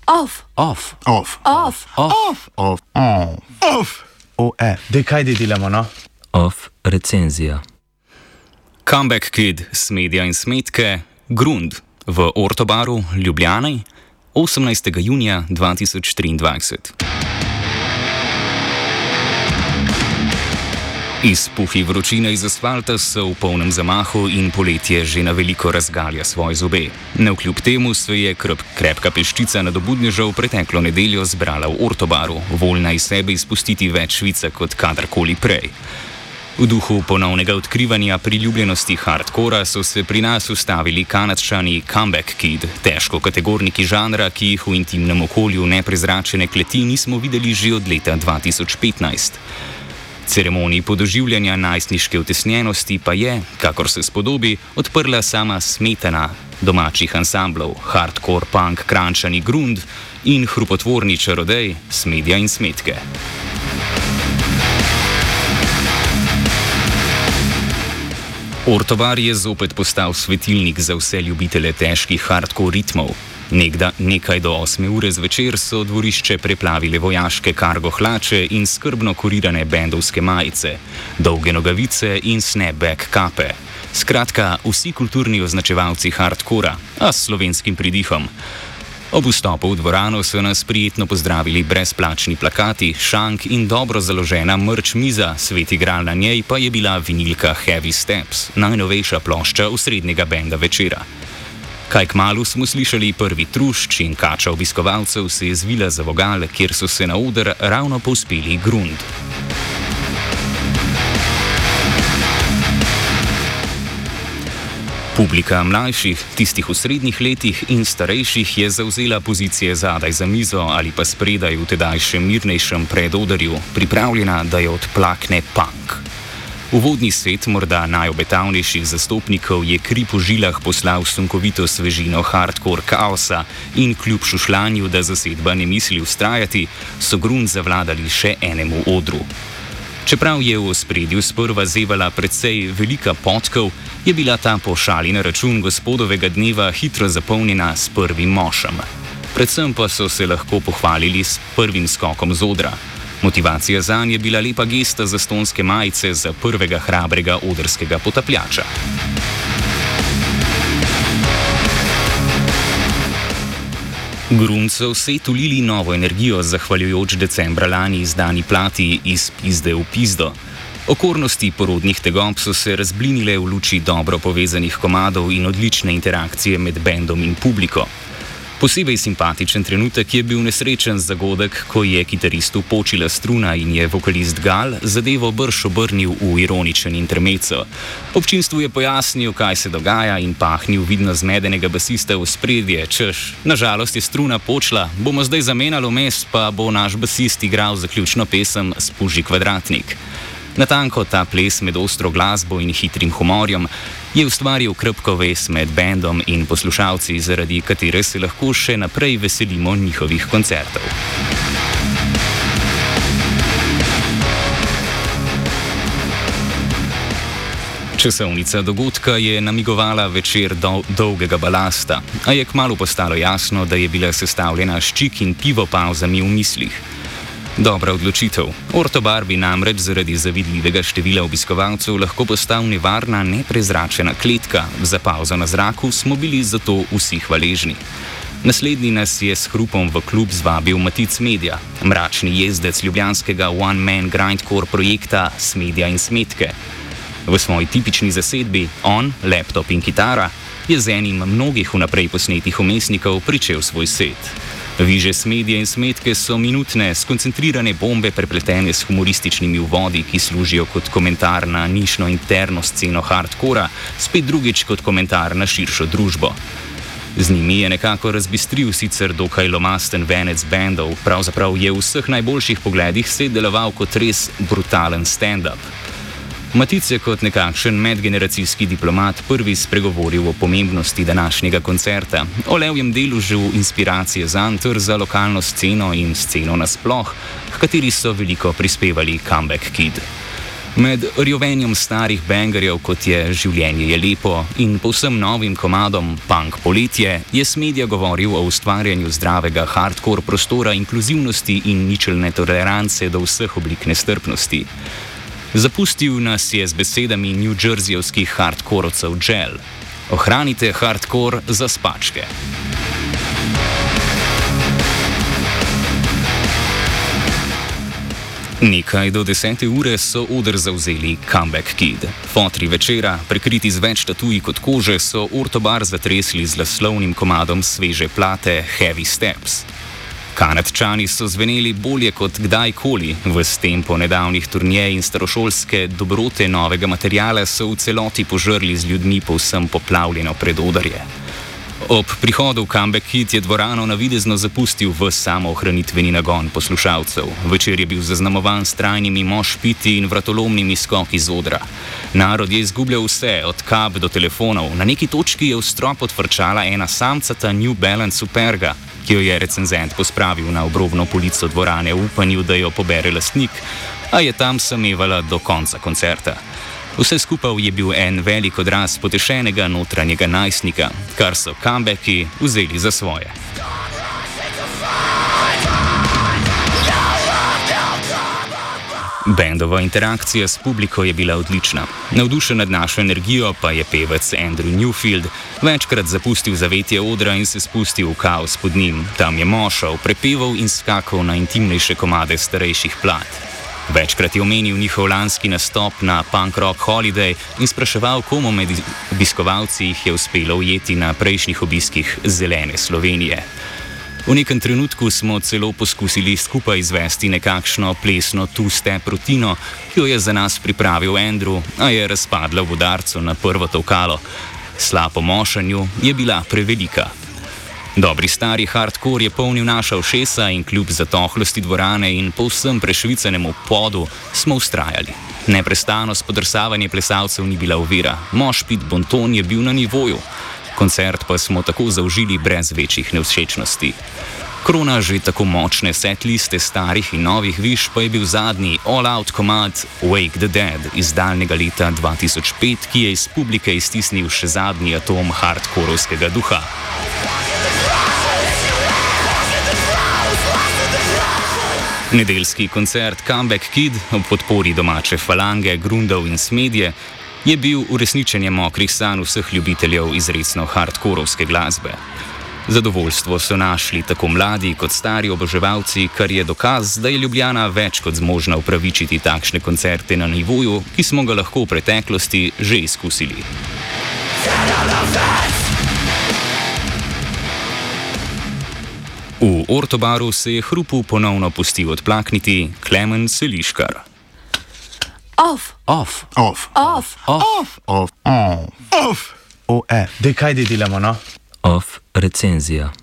Off. Dej, kaj delamo, no? Off recenzija. Comeback Kid, Smedja in Smetke, Grund v Ortobaru, Ljubljani, 18. junija 2023. Izpuhi vročine iz asfalta so v polnem zamahu in poletje že na veliko razgalja svoje zobe. Navkljub temu se je krepka peščica nadobudnežev preteklo nedeljo zbrala v Ortobaru, voljna iz sebe izpustiti več švica kot kadarkoli prej. V duhu ponovnega odkrivanja priljubljenosti hardcora so se pri nas ustavili Kanadčani Comeback Kid, težko kategorniki žanra, ki jih v intimnem okolju neprezračene kleti nismo videli že od leta 2015. Ceremoniji podoživljanja najstniške utesnjenosti pa je, kakor se spodobi, odprla sama smetana domačih ansamblov, hardcore punk krančani Grund in hrupotvorni čarodej Smedja in Smetke. Ortobar je zopet postal svetilnik za vse ljubitele težkih hardcore ritmov. Nekaj do 8 ure zvečer so dvorišče preplavile vojaške kargo hlače in skrbno kurirane bendovske majice, dolge nogavice in snapback kape. Skratka, vsi kulturni označevalci hardcora, a s slovenskim pridihom. Ob vstopu v dvorano so nas prijetno pozdravili brezplačni plakati, šank in dobro založena merch miza, svet igral na njej pa je bila vinilka Heavy Steps, najnovejša plošča osrednjega benda večera. Kaj kmalu smo slišali prvi trušč in kača obiskovalcev se je zvila za vogal, kjer so se na oder ravno povzpeli Grund. Publika mlajših, tistih v srednjih letih in starejših je zavzela pozicije zadaj za mizo ali pa spredaj v tedaj še mirnejšem predodarju, pripravljena, da jo odplakne punk. Uvodni set morda najobetavnejših zastopnikov je kri po žilah poslal sunkovito svežino hardcore kaosa in kljub šušljanju, da zasedba ne misli vztrajati, so Grund zavladali še enemu odru. Čeprav je v ospredju sprva zevala precej velika potkov, je bila ta po šali na račun gospodovega dneva hitro zapolnjena s prvim mošem. Predvsem pa so se lahko pohvalili s prvim skokom z odra. Motivacija zanj je bila lepa gesta zastonske majice za prvega hrabrega odrskega potapljača. Grund so vse tulili novo energijo, zahvaljujoč decembra lani izdani plati Iz pizde v pizdo. Okornosti porodnih tegob so se razblinile v luči dobro povezanih komadov in odlične interakcije med bendom in publiko. Posebej simpatičen trenutek je bil nesrečen zagodek, ko je kitaristu počila struna in je vokalist Gal zadevo brž obrnil v ironičen intermezzo. Občinstvu je pojasnil, kaj se dogaja in pahnil vidno zmedenega basista v spredje, češ, nažalost je struna počla, bomo zdaj zamenjali vmes, pa bo naš basist igral zaključno pesem Spuži kvadratnik. Natanko ta ples med ostro glasbo in hitrim humorjem je ustvaril krepko vez med bendom in poslušalci, zaradi katere se lahko še naprej veselimo njihovih koncertov. Časovnica dogodka je namigovala večer dolgega balasta, a je kmalu postalo jasno, da je bila sestavljena s čik in pivo pavzami v mislih. Dobra odločitev. Ortobar bi namreč zaradi zavidljivega števila obiskovalcev lahko postal nevarna, neprezračena kletka. Za pavzo na zraku smo bili zato vsi hvaležni. Naslednji nas je s hrupom v klub zvabil Matic Medja, mračni jezdec ljubljanskega one-man grindcore projekta Smedja in Smetke. V svoji tipični zasedbi on, laptop in kitara, je z enim mnogih vnaprej posnetih umestnikov pričel svoj set. Viže Smedje in Smetke so minutne, skoncentrirane bombe prepletene s humorističnimi uvodi, ki služijo kot komentar na nišno interno sceno hardcora, spet drugič kot komentar na širšo družbo. Z njimi je nekako razbistril sicer dokaj lomasten venec bendov, pravzaprav je v vseh najboljših pogledih set deloval kot res brutalen stand-up. Matic je kot nekakšen medgeneracijski diplomat prvi spregovoril o pomembnosti današnjega koncerta, o levjem deležu inspiracije zanj ter za lokalno sceno in sceno nasploh, h kateri so veliko prispevali Comeback Kid. Med rjovenjem starih bangerjev, kot je Življenje je lepo in povsem novim komadom Punk poletje, je Smedja govoril o ustvarjanju zdravega hardcore prostora inkluzivnosti in ničelne tolerance do vseh oblik nestrpnosti. Zapustil nas je z besedami newjerseyjevskih hardkorovcev Gel: ohranite hardcore za spačke. Nekaj do 10. ure so oder zavzeli Comeback Kid. Fotri večera, prekriti z več tatuji kot kože, so Ortobar zatresli z naslovnim komadom sveže plate Heavy Steps. Kanadčani so zveneli bolje kot kdajkoli, ves tempo nedavnih turnej in starošolske dobrote novega materiala so v celoti požrli z ljudmi povsem poplavljeno predodarje. Ob prihodu v Comeback Kid je dvorano navidezno zapustil v samoohranitveni nagon poslušalcev. Večer je bil zaznamovan s trajnimi mošpiti in vratolomnimi skoki z odra. Narod je izgubljal vse, od kap do telefonov. Na neki točki je v strop odfrčala ena samcata New Balance Superga, ki jo je recenzent pospravil na obrobno polico dvorane v upanju, da jo pobere lastnik, a je tam samevala do konca koncerta. Vse skupaj je bil en velik odraz potešenega notranjega najstnika, kar so comebacki vzeli za svoje. Bendova interakcija s publiko je bila odlična. Navdušen nad našo energijo pa je pevec Andrew Newfield večkrat zapustil zavetje odra in se spustil v kaos pod njim. Tam je mošal, prepeval in skakal na intimnejše komade starejših plat. Večkrat je omenil njihov lanski nastop na Punk Rock Holiday in spraševal, komu med obiskovalci jih je uspelo ujeti na prejšnjih obiskih zelene Slovenije. V nekem trenutku smo celo poskusili skupaj izvesti nekakšno plesno two-step rutino, ki jo je za nas pripravil Andrew, a je razpadla v udarcu na prvo tolkalo. Sla po mošanju je bila prevelika. Dobri stari hardcore je polnil naša ušesa in kljub zatohlosti dvorane in povsem prešvicanemu podu smo vztrajali. Neprestano spodrsavanje plesalcev ni bila ovira, mošpit bonton je bil na nivoju. Koncert pa smo tako zaužili brez večjih nevšečnosti. Krona že tako močne setliste starih in novih viš pa je bil zadnji all-out komad Wake the Dead iz daljnega leta 2005, ki je iz publike iztisnil še zadnji atom hardkorovskega duha. Nedeljski koncert Comeback Kid ob podpori domače falange, Grundov in Smedje je bil uresničenje mokrih sanj vseh ljubiteljev izrecno hardkorovske glasbe. Zadovoljstvo so našli tako mladi kot stari oboževalci, kar je dokaz, da je Ljubljana več kot zmožna upravičiti takšne koncerte na nivoju, ki smo ga lahko v preteklosti že izkusili. V Ortobaru se je hrupu ponovno pustil odplakniti Klemen Seliškar. Off. Off. Off. Off. Off. Off. Off. Off. Dej, kaj delamo, no? Off recenzija.